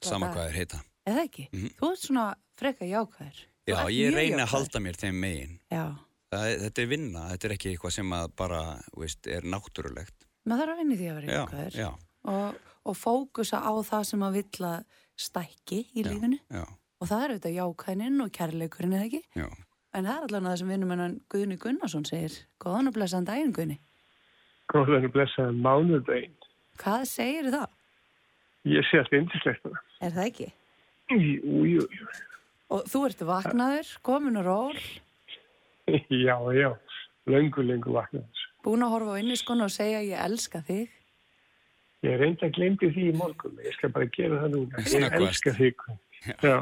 sama hvað heita. Eða ekki? Þú ert svona freka jákvæður. Já, ég reyni að halda mér þeim megin. Já. Þetta vinna, þetta ekki eitthvað sem að bara, er náttúrulegt. Maður þarf að vinna í því að vera jákvæður. Já. Og fókusa á það sem að vill að stækki í lífinu. Já. Og það auðvitað jákvæðnin og kærleikurinn, eða ekki? Já. En það allan að það sem vinnumennan Guðni Gunnarsson segir. Góðan og blessaðan daginn, Guðni. Góðan og blessaðan mánudaginn. Hvað segir það? Ég sé alltaf yndislegt það. Það ekki? Jú. Og þú ert vaknaður, komin og ról? Já, löngu vaknaður. Búin að horfa á inniskonu og segja ég elska þig? Ég reyndi að glemdi því í morgun. Ég skal bara gera það núna. Ég elska þig. Já.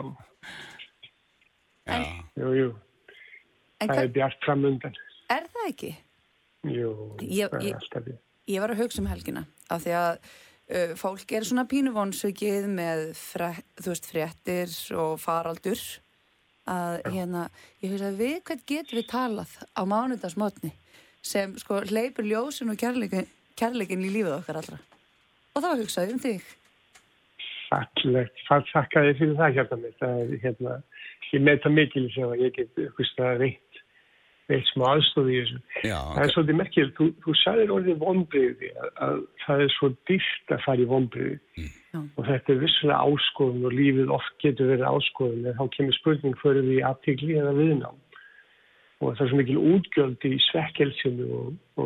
Jú. Það er bjart framundan. Er það ekki? Jú, það er alltaf því. Ég var að hugsa hugsa af því að fólk svona pínuvonsvikið með fréttir og faraldur að ég hugsa að við hvern getum við talað á mánudagsmotni sem hleypur ljósin og kærleikin í lífið okkar allra. Og þá hugsaði þig. Fallegt, þakka þér fyrir það hérna mitt. Það er ég með það mikil sem að ég get veit smá aðstóð í þessu. Já, það er svolítið merkilegt. Þú sagðir orðið vonbrigði að það er svo dýrt að fara í vonbrigði. Og þetta er vissulega áskoðun og lífið oft getur verið áskoðun en þá kemur spurning fyrir því athygli eða viðnám. Og það er svo mikil útgjöld í svekkelsinu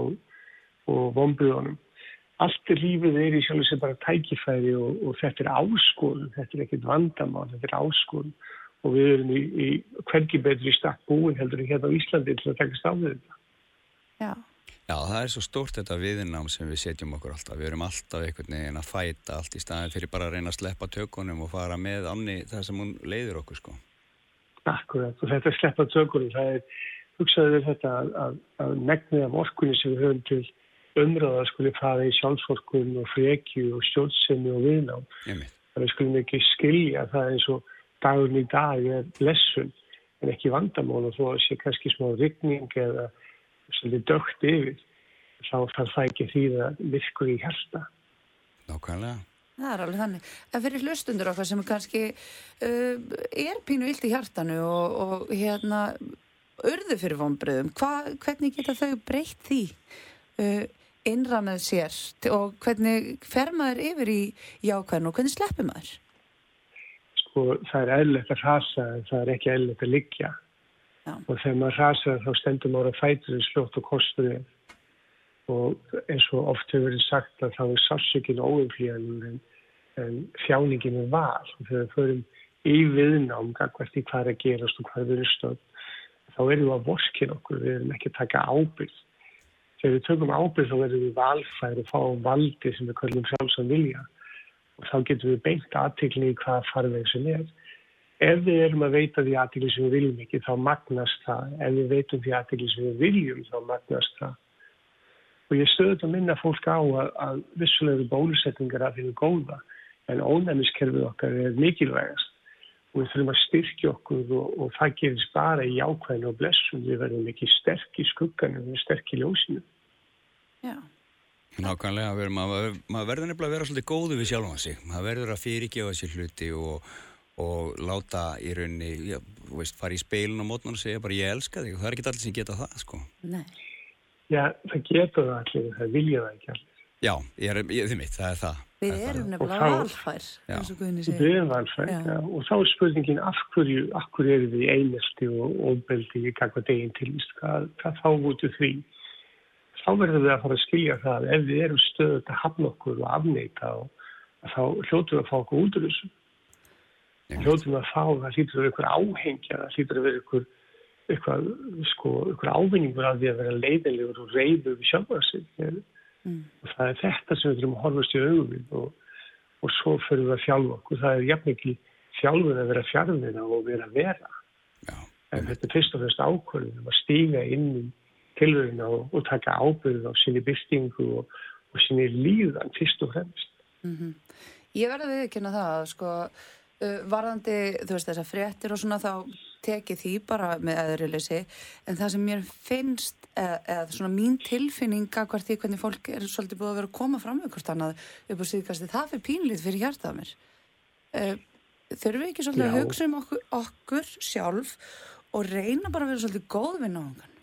og vonbrigðunum. Allt lífið í sjálfu sér bara tækifæri og þetta er áskoðun. Þetta er ekkert vandamál, þetta er áskoðun. Og við erum í hvergi betri stakk búin heldur en hérna á Íslandi til að takast á við þetta. Já, það er svo stórt þetta viðnám sem við setjum okkur alltaf. Við erum alltaf einhvern veginn að fæta allt í staðin fyrir bara að reyna að sleppa tökunum og fara með ánni það sem hún leiðir okkur, Akkurat, og þetta sleppa tökunum, það er, hugsaðu við þetta að megnið af orkunni sem við höfum til umræða skuli fara í sjálfsorkun og frekju og stjórnsemi og viðnám. Það við skulum ekki skilja það eins og dagurinn í dag er blessun en ekki vandamál og þó að sé kannski smá rigning eða svolítið dökkt yfir þá þarf það ekki því að virkur í hjarta. Nákvæmlega. Það er alveg þannig. En fyrir hlustundur okkar sem kannski er pínu illt í hjartanu og urðu fyrir vonbrigðum, hvernig geta þau breytt því innra með sér og hvernig fer maður yfir í jákvæðinu og hvernig sleppir maður? Og það er eðlilegt að hrasa en það er ekki eðlilegt að liggja. Já. Og þegar maður hrasa þá stendur maður að fætur slótt og kostur þér. Og eins og oft hefur verið sagt að þá er sársökin óumflýjanlegur en þjáningin er val. Og þegar við förum í viðnám gagnvart í hvað er að gerast og hvað við erum stödd, þá erum við að vorkina okkur, við erum ekki að taka ábyrgð. Þegar við tökum ábyrgð þá erum við valfær og fáum valdi sem við köllum sjálfsan vilja. Og þá getum við beint athygli í hvaða farveg sem er. Ef við erum að veita því athygli sem við viljum ekki, þá magnast það. Ef við veitum því athygli sem við viljum, þá magnast það. Og ég stöðut að minna fólk á að vissulega bólusetningar af því góða, en ónæmiskerfið okkar er mikilvægast. Og við þurfum að styrkja okkur og það gerist bara í jákvæðinu og blessun. Við verðum ekki sterk í skugganum, við erum sterk í ljósinu. Já. Nákvæmlega, maður verður nefnilega að vera svolítið góðu við sjálfan sig. Maður verður að fyrirgefa sér hluti og láta í rauninni, fara í speilin á mótnan og segja bara ég elska þig. Það er ekki allir sem geta það, Nei. Já, það geta það allir, það vilja það ekki allir. Já, þið mitt, það er það. Við erum nefnilega valfær, eins og Guðni segir. Við erum valfær, já. Og þá er spurningin af hverju erum við einelti og ofbeldi í gagnvart eigin tilvist, hvað þá út úr því. Þá verðum við að fara að skilja það ef við erum stöðugt að hafna okkur og afneita og þá hljótum við að fá okkur út úr þessu. Hljótum við að fá, það hlýtur að vera ykkur áhengja, það hlýtur að vera ykkur ávinningur af því að vera leiðinlegur og reiður við sjálfa sig. Og það er þetta sem við þurfum að horfast í augum við og svo fyrir við að þjálfa okkur. Það er jafn ekki þjálfun að vera fjarvinna og vera að vera. Já. En þetta er fyrst og fremst ákvörðun að stíga inn í tilveruna og taka ábyrgð á sinni birtingu og sinni líðan fyrst og fremst. Ég verði að viðurkenna það, varðandi, þessar fréttir og svona þá teki því bara með eðrileysi, en það sem mér finnst, eða svona mín tilfinninga hvert því hvernig fólk er svolítið búið að vera að koma fram með hvort annað upp á síðkasti, það fyrir pínlít fyrir hjartað mér. þurfum við ekki svolítið að hugsa okkur sjálf og reyna bara að vera svolítið góð við náungan?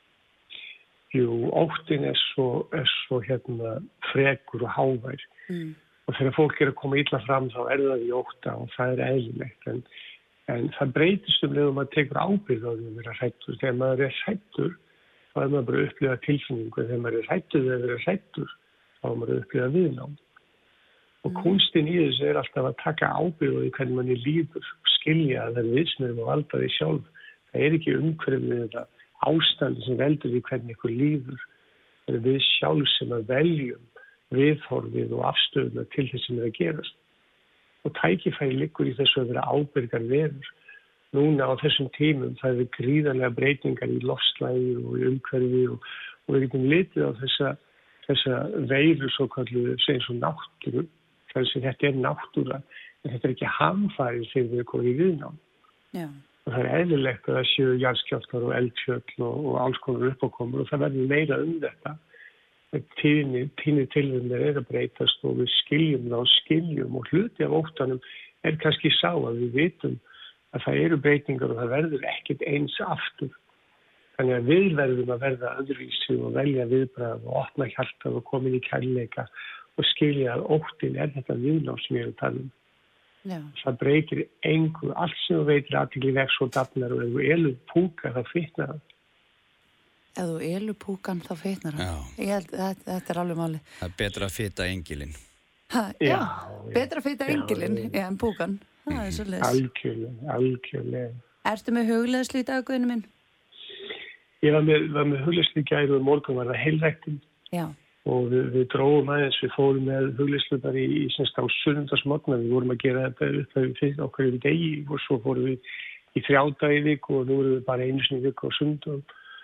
Jú, óttin svo frekur og hávær. Og þegar fólk að koma illa fram þá það í ótta og það eðlilegt. En það breytist leið maður tekur ábyrgð á því að vera hræddur. Þegar maður hræddur, þá maður bara að upplifa tilfinningu. Þegar maður hræddur við að vera hræddur, þá maður að upplifa viðnám. Og kunstin í þessu alltaf að taka ábyrgð á því hvernig manni líður, skilja að það viðsmöðum og valda því sjálf. Það ekki umhverfið þetta ástandi sem veldur því hvernig ykkur líður. Það við sjálf sem að veljum viðhorfið og afstöðuna til þess sem að gerast. Og tækifæri liggur í þessu að vera ábyrgar verur. Núna á þessum tímum það gríðarlega breytingar í loftslagi og í umhverfi og við getum litið á þessa veiru svo kallu eins og náttúru. Þannig að þetta náttúra, en þetta ekki hamfæri þegar við komum í viðnám. Já. Og það eðlilegt að það séu jarðskjálftar og eldfjöll og alls konar uppákomur og það verður meira þetta. Tíðni tilfellin að breytast og við skiljum og hluti af óttanum kannski sá að við vitum að það eru breytingar og það verður ekkert eins aftur. Þannig að við verðum að verða öðruvísi og velja viðbragð og opna hjartað og koma inn í kærleika og skilja að óttin þetta viðnám sem ég tala um. Já. Það breytir engu, allt sem þú veitir athygli vex og dafnar og ef þú elur púka þá fitnar það. Ef þú elur púkan þá fitnar hann. Ég held að þetta alveg máli. Það betra að fita engilinn. Já, betra að fita engilinn en púkan. Það svolítið. Algjörlega. Ertu með hugleiðslu í dag, Guðni minn? Ég var með hugleiðslu í gær og morgun var það heilræktin. Já. Og við dróum aðeins, við fórum með hugleiðslu bara í semst á sunnudagsmorgna. Við vorum að gera þetta upp okkar yfir degi og svo fórum við í 3 daga í viku og nú erum við bara einu sinni í viku á sunnudagum.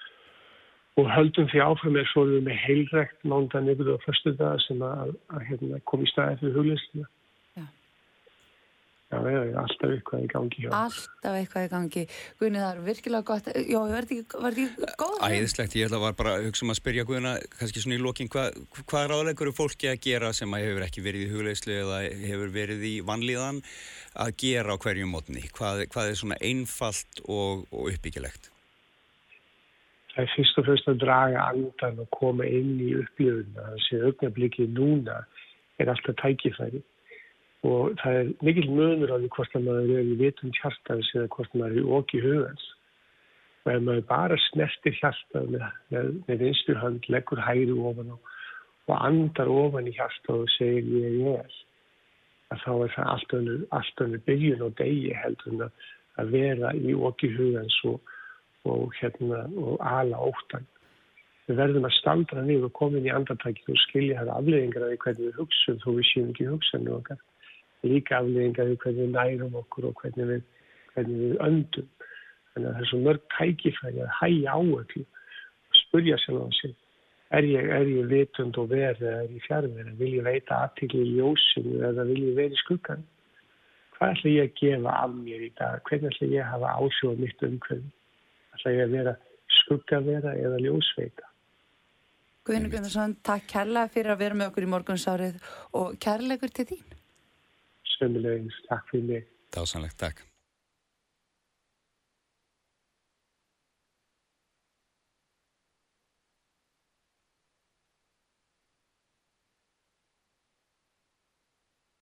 Og höldum því áfram svo erum við með heilrækt mánudag, miðvikudag og föstudag sem að koma í staði fyrir hugleiðsluna. Já, alltaf eitthvað í gangi. Alltaf eitthvað í gangi. Guðni, það virkilega gott. Já, var þetta ekki góð? Æðislegt, ég ætla bara að hugsa að spyrja Guðna, kannski svona í lokin, hvað ráðleggur fólki að gera sem að hefur ekki verið í hugleiðslu eða hefur verið í vanlíðan að gera á hverjum mótni? Hvað svona einfalt og uppbyggilegt? Það fyrst og fremst að draga andan og koma inn í upplifuna. Þessi augnablikið núna alltaf tækifæri. Og það mikil munur á því hvort maður í vitund hjartans eða hvort maður í oki hugans. Og ef maður bara snertir hjartað með vinstri hönd, leggur hægri ofan og andar ofan í hjartað og segir ég að þá það allt önnur byrjun og degi heldur að vera í oki hugans og ala óttan. Við verðum að staldra niður og koma inn í andartækið og skilja það afleiðingar af því hvernig við hugsum þó við séum ekki hugsanir okkar. Líka afleiðingar af því hvernig við nærum okkur og hvernig við öndum. Þannig að það svo mörg tækifæri að hægja á öllu og spurja sjálf á sig. Er ég vitund og verð eða er ég fjarverð? Vil ég veita athygli í ljósinu eða vil ég vera í skuggan? Hvað ætla ég að gefa af mér í dag? Hvernig ætla ég að hafa áhrif á mitt umhverfi? Ætla ég að vera skuggavera eða ljósveita? Guðni Gunnarsson, takk kærlega fyrir að vera með okkur í morgunsárið og kærlegur til þín. Sömulegis, takk fyrir mig. Dásamlegt, takk.